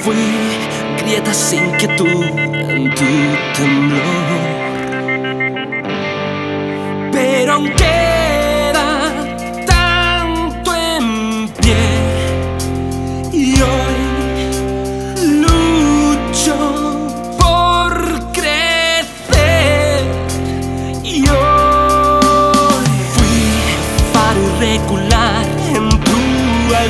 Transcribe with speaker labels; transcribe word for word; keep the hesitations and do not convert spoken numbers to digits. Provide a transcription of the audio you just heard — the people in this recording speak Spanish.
Speaker 1: fui grietas, inquietud en tu temblor. Pero aunque